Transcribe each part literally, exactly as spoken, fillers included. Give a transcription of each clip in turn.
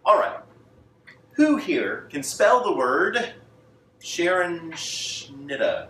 All right. Who here can spell the word Sharon Schnitta?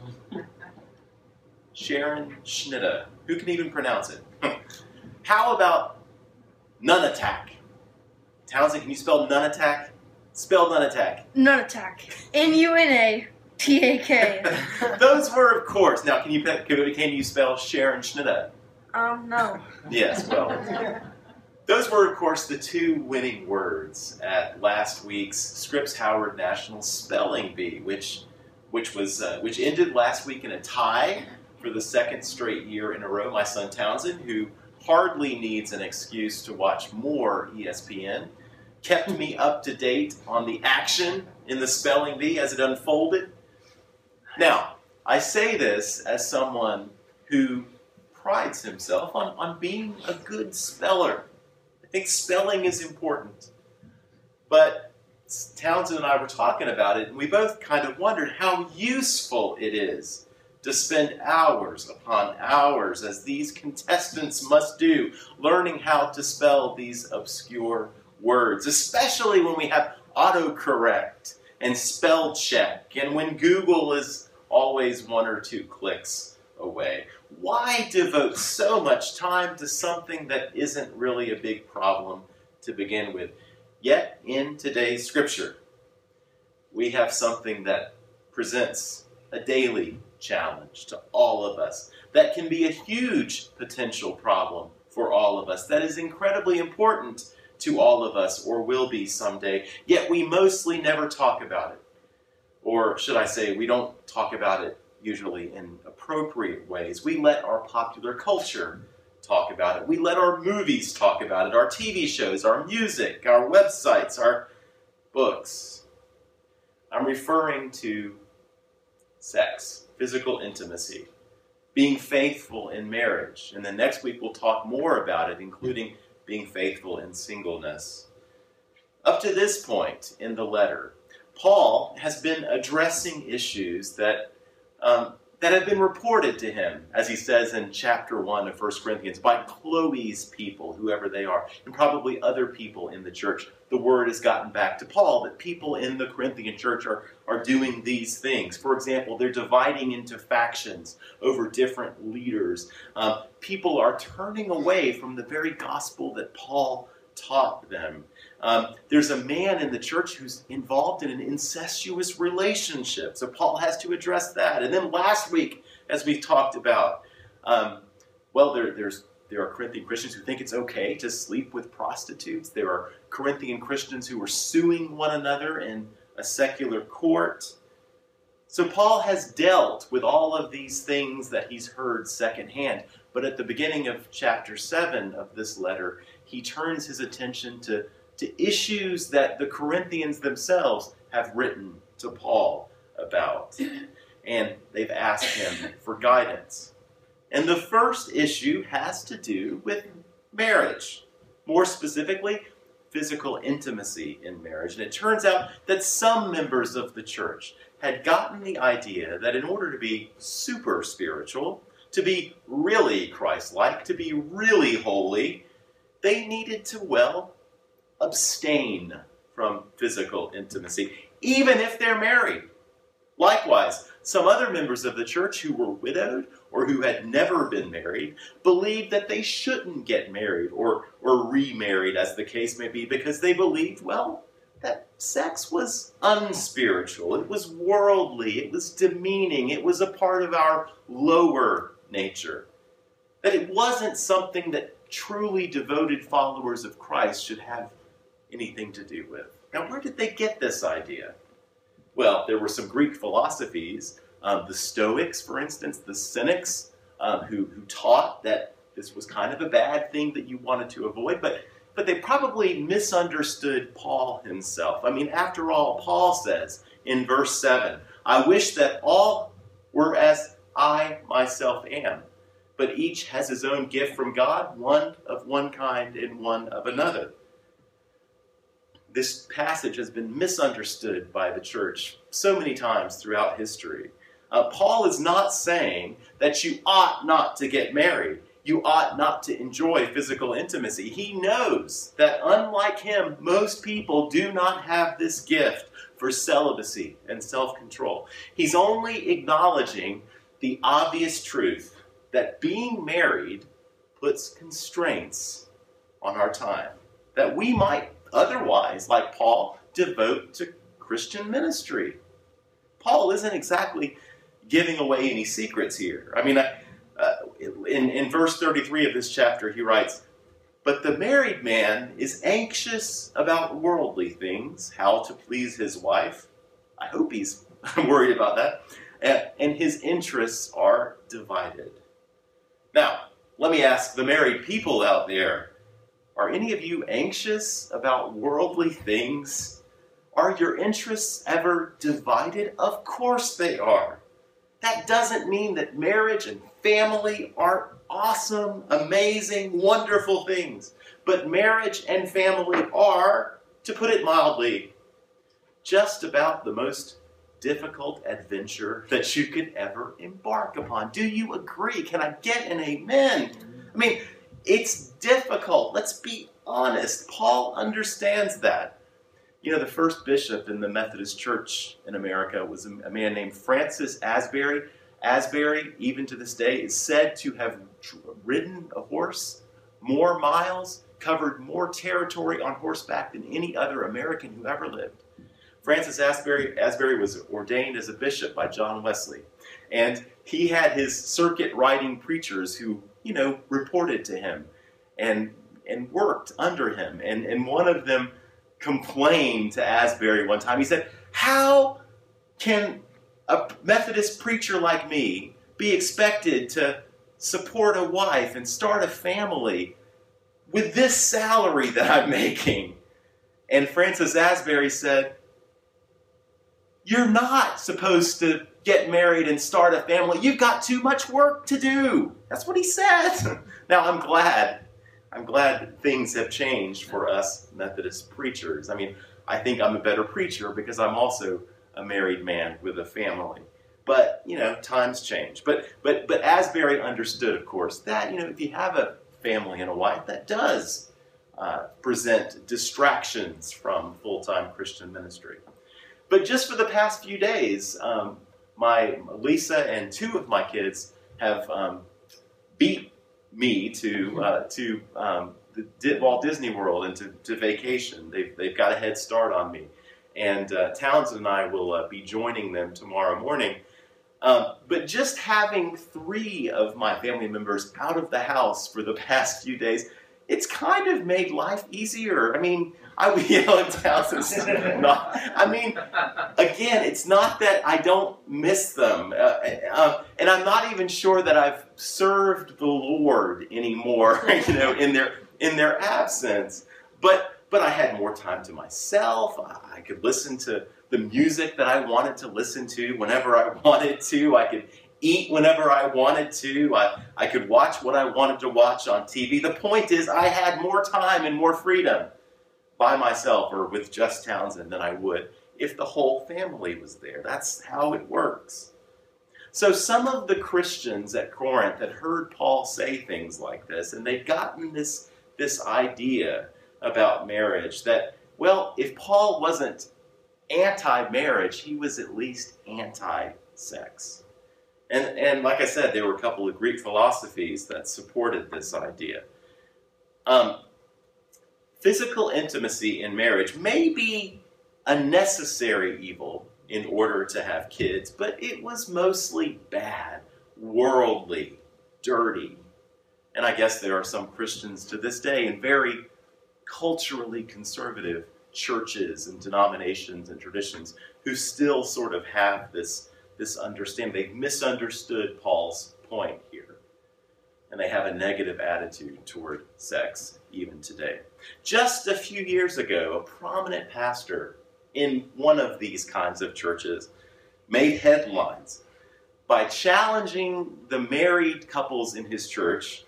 Sharon Schnitta. Who can even pronounce it? How about nun attack? Townsend, can you spell nun attack? Spell nun attack. Nun attack. N U N A T A K. Those were, of course. Now, can you can you spell Sharon Schnitta? Um, no. Yes, well. Those were, of course, the two winning words at last week's Scripps Howard National Spelling Bee, which which was uh, which ended last week in a tie for the second straight year in a row. My son Townsend, who hardly needs an excuse to watch more E S P N, kept me up to date on the action in the spelling bee as it unfolded. Now, I say this as someone who prides himself on, on being a good speller. I think spelling is important. But Townsend and I were talking about it, and we both kind of wondered how useful it is to spend hours upon hours, as these contestants must do, learning how to spell these obscure words, especially when we have autocorrect and spell check, and when Google is always one or two clicks away. Why devote so much time to something that isn't really a big problem to begin with? Yet, in today's scripture, we have something that presents a daily challenge to all of us, that can be a huge potential problem for all of us, that is incredibly important to all of us, or will be someday, yet we mostly never talk about it. Or should I say, we don't talk about it usually in appropriate ways. We let our popular culture talk about it. We let our movies talk about it, our T V shows, our music, our websites, our books. I'm referring to sex, physical intimacy, being faithful in marriage. And then next week we'll talk more about it, including being faithful in singleness. Up to this point in the letter, Paul has been addressing issues that um, that have been reported to him, as he says in chapter one of First Corinthians, by Chloe's people, whoever they are, and probably other people in the church. The word has gotten back to Paul that people in the Corinthian church are, are doing these things. For example, they're dividing into factions over different leaders. Um, people are turning away from the very gospel that Paul taught them. Um, there's a man in the church who's involved in an incestuous relationship, so Paul has to address that. And then last week, as we talked about, um, well, there, there's there are Corinthian Christians who think it's okay to sleep with prostitutes. There are Corinthian Christians who are suing one another in a secular court. So Paul has dealt with all of these things that he's heard secondhand. But at the beginning of chapter seven of this letter, he turns his attention to, to issues that the Corinthians themselves have written to Paul about. And they've asked him for guidance. And the first issue has to do with marriage. More specifically, physical intimacy in marriage. And it turns out that some members of the church had gotten the idea that in order to be super spiritual, to be really Christ-like, to be really holy, they needed to, well, abstain from physical intimacy, even if they're married. Likewise, some other members of the church who were widowed or who had never been married believed that they shouldn't get married or, or remarried, as the case may be, because they believed, well, that sex was unspiritual, it was worldly, it was demeaning, it was a part of our lower nature. That it wasn't something that truly devoted followers of Christ should have anything to do with. Now, where did they get this idea? Well, there were some Greek philosophies, um, the Stoics, for instance, the Cynics, um, who, who taught that this was kind of a bad thing that you wanted to avoid, but, but they probably misunderstood Paul himself. I mean, after all, Paul says in verse seven, I wish that all were as I myself am, but each has his own gift from God, one of one kind and one of another. This passage has been misunderstood by the church so many times throughout history. Uh, Paul is not saying that you ought not to get married. you ought not to enjoy physical intimacy. He knows that unlike him, most people do not have this gift for celibacy and self-control. He's only acknowledging the obvious truth that being married puts constraints on our time that we might otherwise, like Paul, devote to Christian ministry. Paul isn't exactly giving away any secrets here. I mean, uh, in, in verse thirty-three of this chapter, he writes, "But the married man is anxious about worldly things, how to please his wife." I hope he's worried about that. And, and his interests are divided. Now, let me ask the married people out there, are any of you anxious about worldly things? Are your interests ever divided? Of course they are. That doesn't mean that marriage and family aren't awesome, amazing, wonderful things. But marriage and family are, to put it mildly, just about the most difficult adventure that you could ever embark upon. Do you agree? Can I get an amen? I mean, it's difficult. Let's be honest. Paul understands that. You know, the first bishop in the Methodist Church in America was a man named Francis Asbury. Asbury, even to this day, is said to have ridden a horse more miles, covered more territory on horseback than any other American who ever lived. Francis Asbury, Asbury was ordained as a bishop by John Wesley. And he had his circuit riding preachers who, you know, reported to him and, and worked under him. And, and one of them complained to Asbury one time. He said, "How can a Methodist preacher like me be expected to support a wife and start a family with this salary that I'm making?" And Francis Asbury said, "You're not supposed to get married and start a family. You've got too much work to do." That's what he said. Now, I'm glad. I'm glad things have changed for us Methodist preachers. I mean, I think I'm a better preacher because I'm also a married man with a family. But, you know, times change. But but but Asbury understood, of course, that, you know, if you have a family and a wife, that does uh, present distractions from full-time Christian ministry. But just for the past few days, um, my Lisa and two of my kids have um, beat me to uh, to um, the Walt Disney World and to, to vacation. They've they've got a head start on me, and uh, Townsend and I will uh, be joining them tomorrow morning. Um, but just having three of my family members out of the house for the past few days, it's kind of made life easier. I mean, I would yell at Townsend. Not, I mean, again, it's not that I don't miss them. Uh, uh, and I'm not even sure that I've served the Lord anymore, you know, in their in their absence. But but I had more time to myself. I could listen to the music that I wanted to listen to whenever I wanted to. I could eat whenever I wanted to. I, I could watch what I wanted to watch on T V. The point is, I had more time and more freedom by myself or with just Townsend than I would if the whole family was there. That's how it works. So some of the Christians at Corinth had heard Paul say things like this, and they'd gotten this, this idea about marriage that, well, if Paul wasn't anti-marriage, he was at least anti-sex. And, and like I said, there were a couple of Greek philosophies that supported this idea. Um, physical intimacy in marriage may be a necessary evil in order to have kids, but it was mostly bad, worldly, dirty. And I guess there are some Christians to this day in very culturally conservative churches and denominations and traditions who still sort of have this, this understanding. They've misunderstood Paul's point here. And they have a negative attitude toward sex even today. Just a few years ago, a prominent pastor in one of these kinds of churches made headlines by challenging the married couples in his church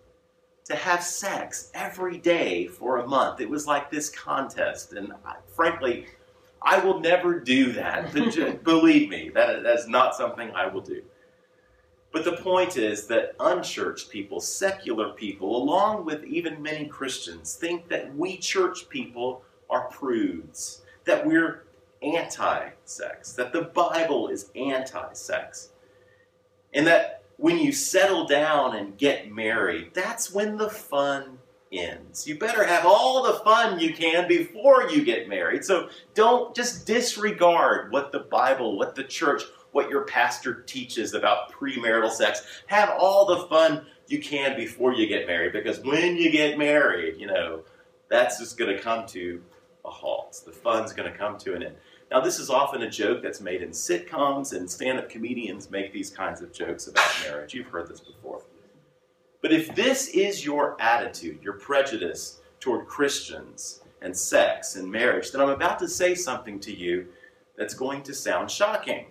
to have sex every day for a month. It was like this contest. And I, frankly, I will never do that. Believe me, that, that's not something I will do. But the point is that unchurched people, secular people, along with even many Christians, think that we church people are prudes, that we're anti-sex, that the Bible is anti-sex, and that when you settle down and get married, that's when the fun ends. You better have all the fun you can before you get married. So don't just disregard what the Bible, what the church, what your pastor teaches about premarital sex. Have all the fun you can before you get married, because when you get married, you know, that's just going to come to a halt. The fun's going to come to an end. Now, this is often a joke that's made in sitcoms, and stand-up comedians make these kinds of jokes about marriage. You've heard this before. But if this is your attitude, your prejudice toward Christians and sex and marriage, then I'm about to say something to you that's going to sound shocking.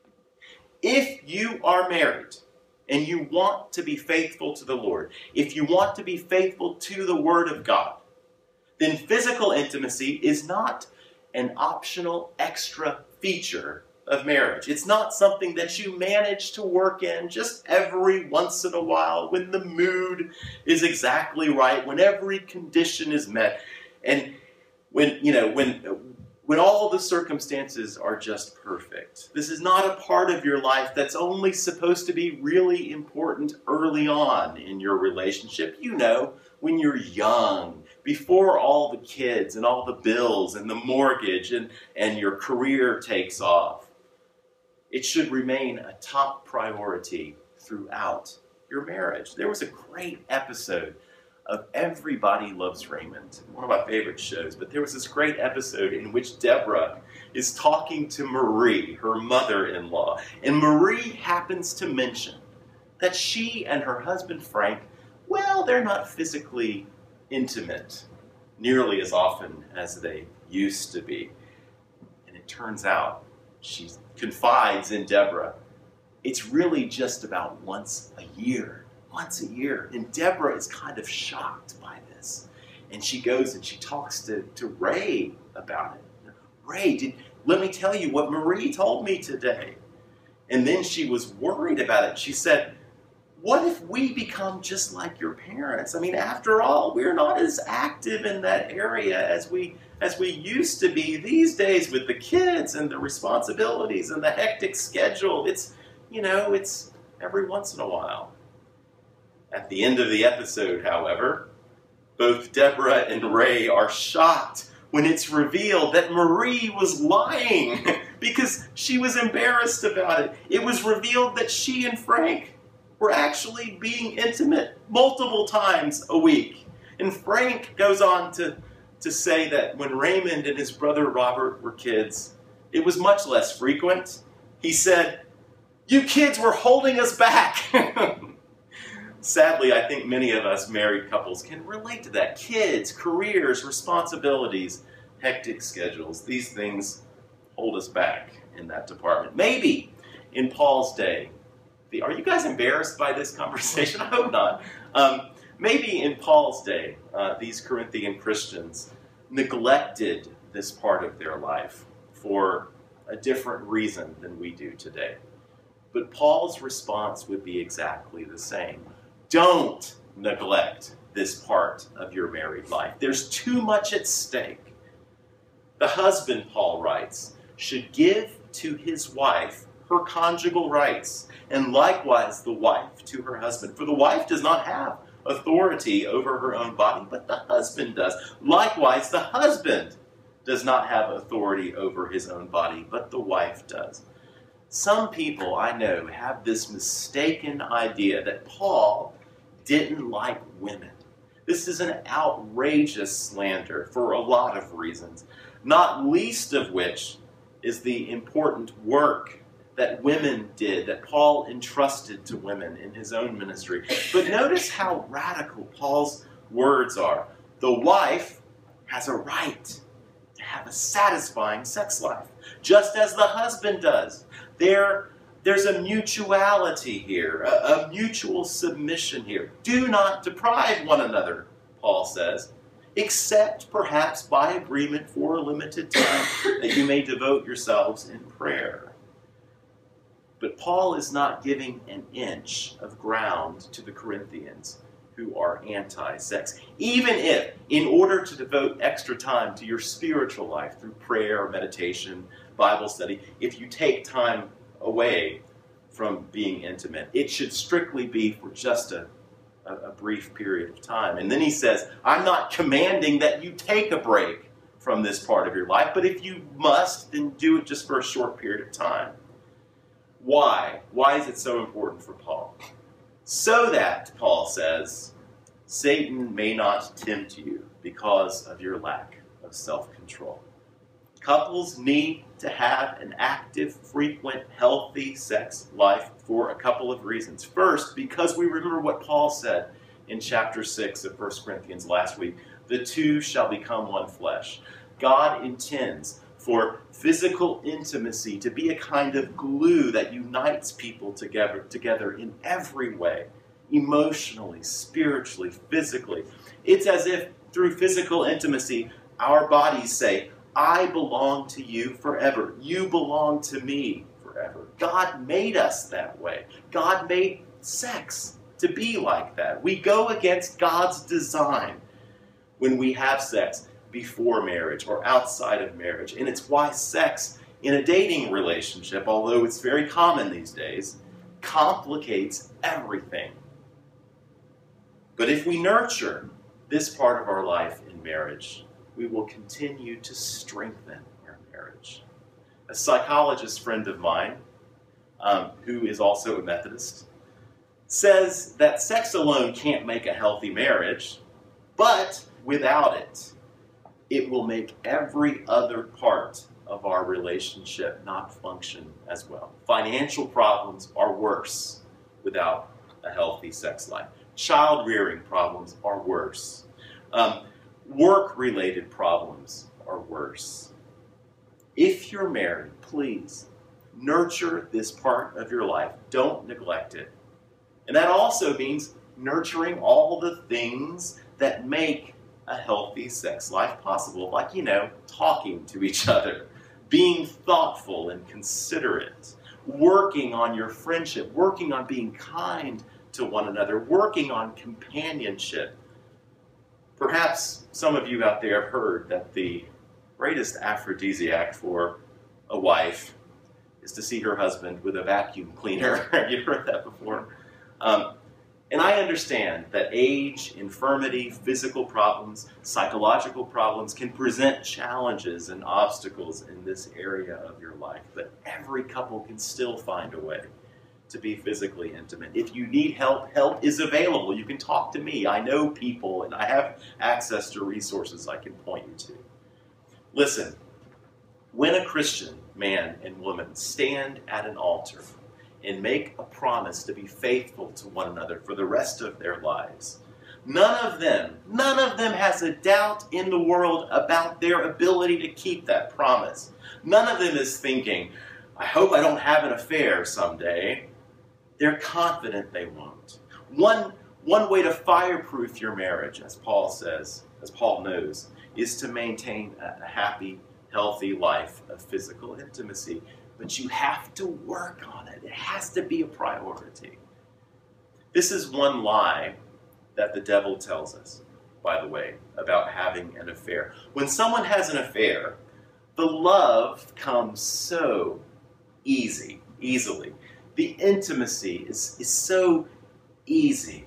If you are married and you want to be faithful to the Lord, if you want to be faithful to the Word of God, then physical intimacy is not an optional extra feature of marriage. It's not something that you manage to work in just every once in a while when the mood is exactly right, when every condition is met, and when, you know, when when all the circumstances are just perfect. This is not a part of your life that's only supposed to be really important early on in your relationship. You know, when you're young, before all the kids and all the bills and the mortgage and, and your career takes off. It should remain a top priority throughout your marriage. There was a great episode of Everybody Loves Raymond, one of my favorite shows, but there was this great episode in which Deborah is talking to Marie, her mother-in-law, and Marie happens to mention that she and her husband Frank, well, they're not physically intimate nearly as often as they used to be. And it turns out, she confides in Deborah, it's really just about once a year. Once a year. And Deborah is kind of shocked by this. And she goes and she talks to, to Ray about it. Ray, did, let me tell you what Marie told me today. And then she was worried about it. She said, what if we become just like your parents? I mean, after all, we're not as active in that area as we as we used to be these days with the kids and the responsibilities and the hectic schedule. It's, you know, it's every once in a while. At the end of the episode, however, both Deborah and Ray are shocked when it's revealed that Marie was lying because she was embarrassed about it. It was revealed that she and Frank were actually being intimate multiple times a week. And Frank goes on to, to say that when Raymond and his brother Robert were kids, it was much less frequent. He said, "You kids were holding us back." Sadly, I think many of us married couples can relate to that. Kids, careers, responsibilities, hectic schedules. These things hold us back in that department. Maybe in Paul's day, the, are you guys embarrassed by this conversation? I hope not. Um, maybe in Paul's day, uh, these Corinthian Christians neglected this part of their life for a different reason than we do today. But Paul's response would be exactly the same. Don't neglect this part of your married life. There's too much at stake. The husband, Paul writes, should give to his wife her conjugal rights, and likewise the wife to her husband. For the wife does not have authority over her own body, but the husband does. Likewise, the husband does not have authority over his own body, but the wife does. Some people I know have this mistaken idea that Paul didn't like women. This is an outrageous slander for a lot of reasons, not least of which is the important work that women did, that Paul entrusted to women in his own ministry. But notice how radical Paul's words are. The wife has a right to have a satisfying sex life, just as the husband does. There, there's a mutuality here, a, a mutual submission here. Do not deprive one another, Paul says, except perhaps by agreement for a limited time that you may devote yourselves in prayer. But Paul is not giving an inch of ground to the Corinthians who are anti-sex. Even if, in order to devote extra time to your spiritual life through prayer, meditation, Bible study, if you take time away from being intimate, it should strictly be for just a, a, a brief period of time. And then he says, I'm not commanding that you take a break from this part of your life, but if you must, then do it just for a short period of time. Why? Why is it so important for Paul? So that, Paul says, Satan may not tempt you because of your lack of self-control. Couples need to have an active, frequent, healthy sex life for a couple of reasons. First, because we remember what Paul said in chapter six of First Corinthians last week, the two shall become one flesh. God intends for physical intimacy to be a kind of glue that unites people together, together in every way, emotionally, spiritually, physically. It's as if through physical intimacy, our bodies say, I belong to you forever. You belong to me forever. God made us that way. God made sex to be like that. We go against God's design when we have sex before marriage or outside of marriage. And it's why sex in a dating relationship, although it's very common these days, complicates everything. But if we nurture this part of our life in marriage, we will continue to strengthen our marriage. A psychologist friend of mine, um, who is also a Methodist, says that sex alone can't make a healthy marriage, but without it, it will make every other part of our relationship not function as well. Financial problems are worse without a healthy sex life. Child-rearing problems are worse. Um, work-related problems are worse. If you're married, please nurture this part of your life. Don't neglect it. And that also means nurturing all the things that make a healthy sex life possible, like, you know, talking to each other, being thoughtful and considerate, working on your friendship, working on being kind to one another, working on companionship. Perhaps some of you out there have heard that the greatest aphrodisiac for a wife is to see her husband with a vacuum cleaner. Have you heard that before? Um, And I understand that age, infirmity, physical problems, psychological problems can present challenges and obstacles in this area of your life. But every couple can still find a way to be physically intimate. If you need help, help is available. You can talk to me. I know people and I have access to resources I can point you to. Listen, when a Christian man and woman stand at an altar and make a promise to be faithful to one another for the rest of their lives, none of them, none of them has a doubt in the world about their ability to keep that promise. None of them is thinking, I hope I don't have an affair someday. They're confident they won't. One, one way to fireproof your marriage, as Paul says, as Paul knows, is to maintain a, a happy, healthy life of physical intimacy. But you have to work on it. It has to be a priority. This is one lie that the devil tells us, by the way, about having an affair. When someone has an affair, the love comes so easy, easily. The intimacy is, is so easy.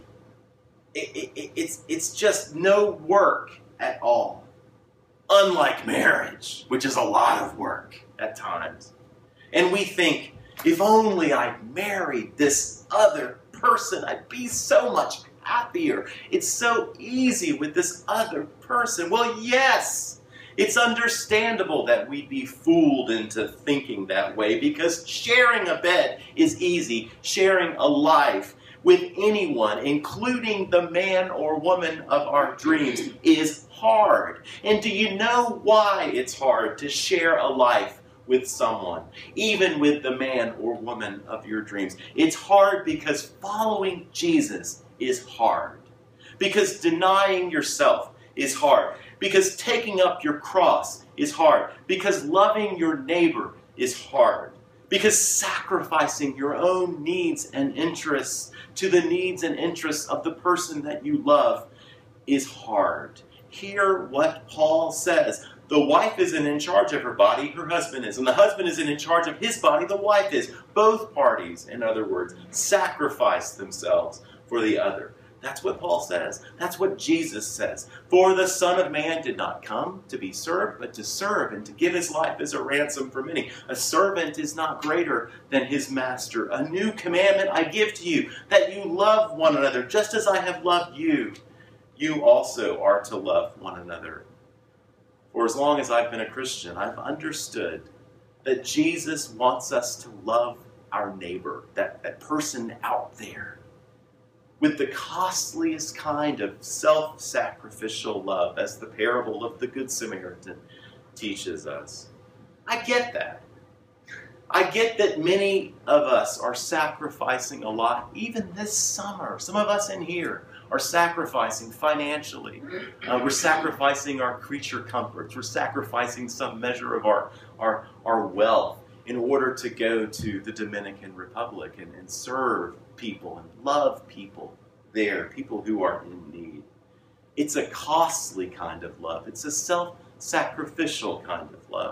It, it, it's, it's just no work at all. Unlike marriage, which is a lot of work at times. And we think, if only I married this other person, I'd be so much happier. It's so easy with this other person. Well, yes, it's understandable that we'd be fooled into thinking that way, because sharing a bed is easy. Sharing a life with anyone, including the man or woman of our dreams, is hard. And do you know why it's hard to share a life with someone, even with the man or woman of your dreams? It's hard because following Jesus is hard. Because denying yourself is hard. Because taking up your cross is hard. Because loving your neighbor is hard. Because sacrificing your own needs and interests to the needs and interests of the person that you love is hard. Hear what Paul says. The wife isn't in charge of her body, her husband is. And the husband isn't in charge of his body, the wife is. Both parties, in other words, sacrifice themselves for the other. That's what Paul says. That's what Jesus says. For the Son of Man did not come to be served, but to serve and to give his life as a ransom for many. A servant is not greater than his master. A new commandment I give to you, that you love one another, just as I have loved you. You also are to love one another. For as long as I've been a Christian, I've understood that Jesus wants us to love our neighbor, that, that person out there, with the costliest kind of self-sacrificial love, as the parable of the Good Samaritan teaches us. I get that. I get that many of us are sacrificing a lot, even this summer. Some of us in here are sacrificing financially. Uh, we're sacrificing our creature comforts. We're sacrificing some measure of our, our, our wealth in order to go to the Dominican Republic and, and serve people and love people there, people who are in need. It's a costly kind of love. It's a self-sacrificial kind of love.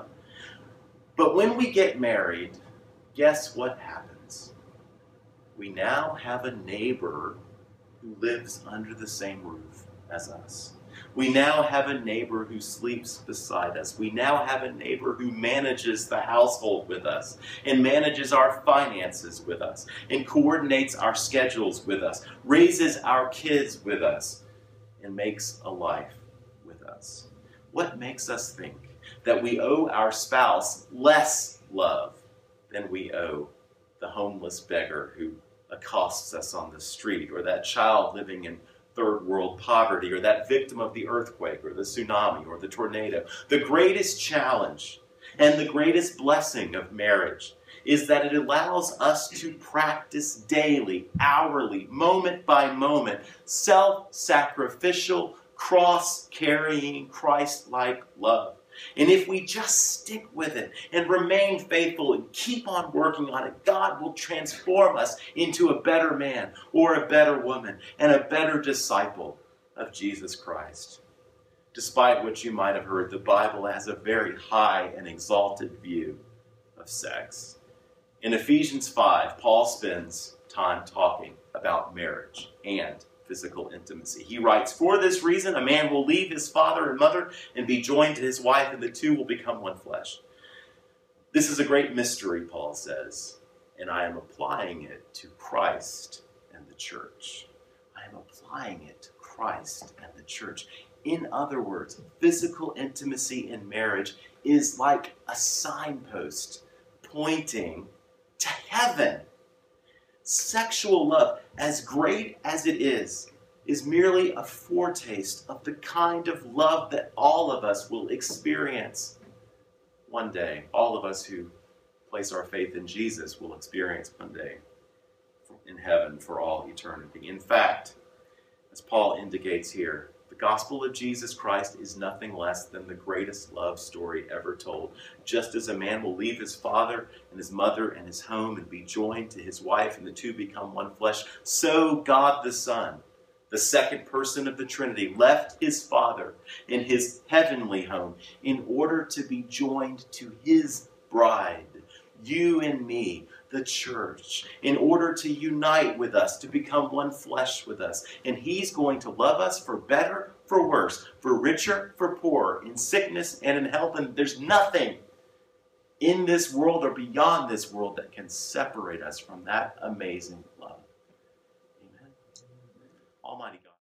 But when we get married, guess what happens? We now have a neighbor who lives under the same roof as us. We now have a neighbor who sleeps beside us. We now have a neighbor who manages the household with us and manages our finances with us and coordinates our schedules with us, raises our kids with us, and makes a life with us. What makes us think that we owe our spouse less love than we owe the homeless beggar who accosts us on the street, or that child living in third world poverty, or that victim of the earthquake or the tsunami or the tornado? The greatest challenge and the greatest blessing of marriage is that it allows us to practice daily, hourly, moment by moment, self-sacrificial, cross-carrying, Christ-like love. And if we just stick with it and remain faithful and keep on working on it, God will transform us into a better man or a better woman and a better disciple of Jesus Christ. Despite what you might have heard, the Bible has a very high and exalted view of sex. In Ephesians five, Paul spends time talking about marriage and physical intimacy. He writes, "For this reason, a man will leave his father and mother and be joined to his wife, and the two will become one flesh." This is a great mystery, Paul says, and I am applying it to Christ and the church. I am applying it to Christ and the church. In other words, physical intimacy in marriage is like a signpost pointing to heaven. Sexual love, as great as it is, is merely a foretaste of the kind of love that all of us will experience one day. All of us who place our faith in Jesus will experience one day in heaven for all eternity. In fact, as Paul indicates here, the gospel of Jesus Christ is nothing less than the greatest love story ever told. Just as a man will leave his father and his mother and his home and be joined to his wife, and the two become one flesh, so God the Son, the second person of the Trinity, left his Father in his heavenly home in order to be joined to his bride, you and me, the church, in order to unite with us, to become one flesh with us. And he's going to love us for better, for worse, for richer, for poorer, in sickness and in health. And there's nothing in this world or beyond this world that can separate us from that amazing love. Amen. Almighty God.